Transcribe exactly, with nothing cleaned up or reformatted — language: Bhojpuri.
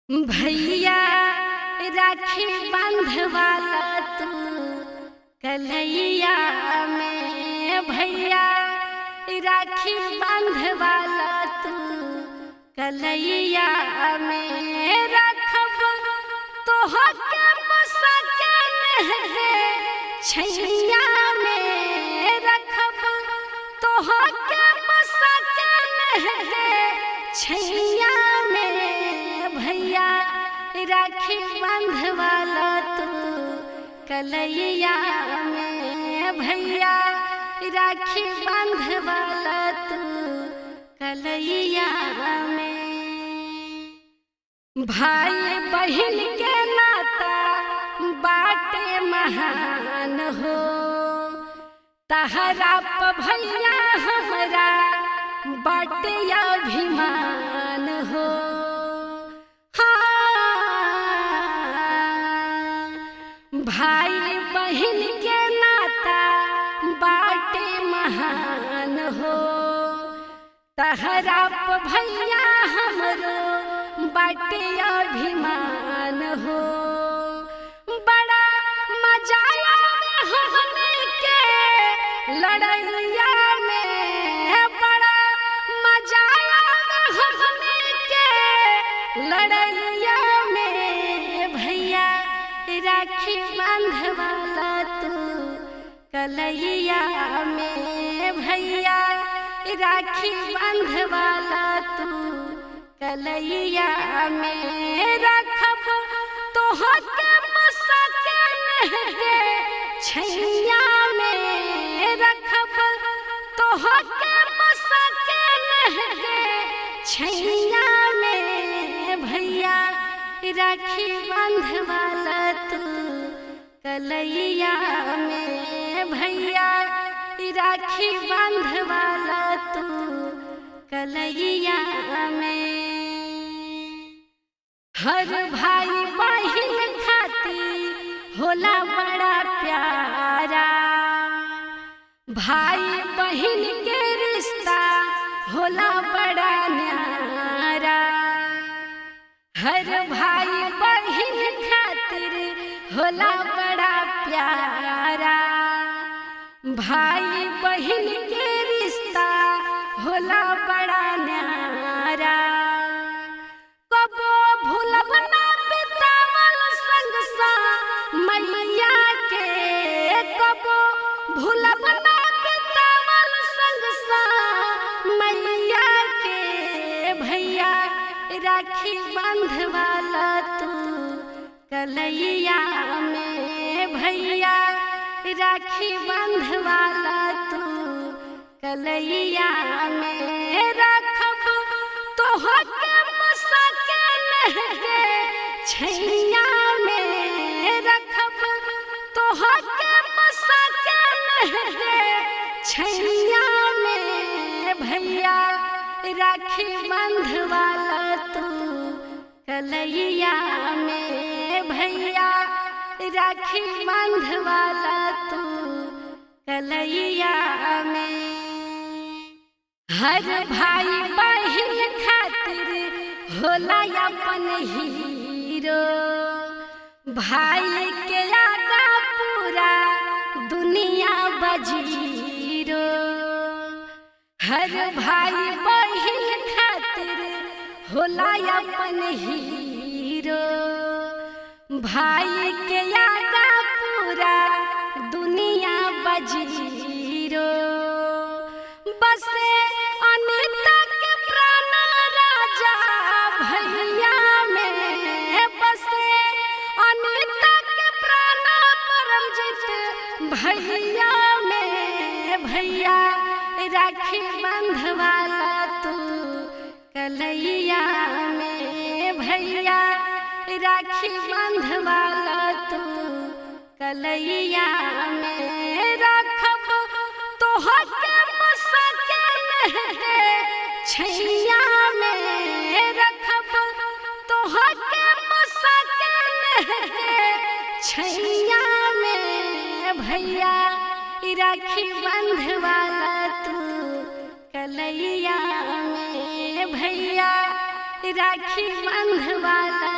भैया राखी बंधवाला तू कन्हैया में। भैया राखी बंधवाला तू कन्हैया में। रखब तोहके मुसकिन है छैया में। रखब तोहके मुसकिन है छैया में। भैया राखी बंधवाला तू कन्हैया में। भैया राखी बंधवाला तू कन्हैया में। भाई बहन के नाता बाटे महान हो। तहरा प भैया हमरा बाटे अभिमान हो। भाई बहन के नाता बाटे महान हो। तहरा प भैया हमरो बाटे अभिमान हो। बड़ा मजा आवे हमने के लड़ैया में। बड़ा मजा आवे हमने के लड़ैया में। भैया राखी बंधवाला तू कन्हैया में। भैया राखी बंधवाला तू कन्हैया में। रखब तोहके मुसकिन है छैया में। रखब तोहके मुसकिन है छैया में। भैया राखी बंधवाला तू कन्हैया में। भैया राखी बंधवाला तू कन्हैया में। हर भाई बहन खातिर होला बड़ा प्यारा। भाई बहन के रिश्ता होला बड़ा न्यारा। हर भाई बहन खातिर होला बड़ा प्यारा। भाई बहन के रिश्ता होला बड़ा न्यारा। कबो भूलब ना बितावल संग सा मैया के। कबो भूलब ना बितावल संग सा मैया के। भैया राखी बंधवाला तू कन्हैया में। भैया राखी बंधवाला तू कन्हैया में। रखब तोहके मुसकिन है छैया में। रखब तोहके मुसकिन है छैया में। भैया राखी बंधवाला तू कन्हैया में। भैया राखी बंधवाला तू कन्हैया में। हर भाई बहन खातिर होला अपन हीरो। भाई के आगा पूरा दुनिया बजीरो। हर भाई बहन खातिर होला अपन हीरो। भाई के आगा पूरा दुनिया बजीरो। बसे अनिता के प्राण राजा भैया में। बसे अनिता के प्राण परमजित भैया में। भैया राखी बंधवाला तू कन्हैया में। भैया राखी बंधवाला तू कन्हैया में। रखब तोहके मुसकिन है छैया में। रखब तोहके मुसकिन है छैया में। भैया राखी बंधवाला तू कन्हैया में। भैया राखी बंधवाला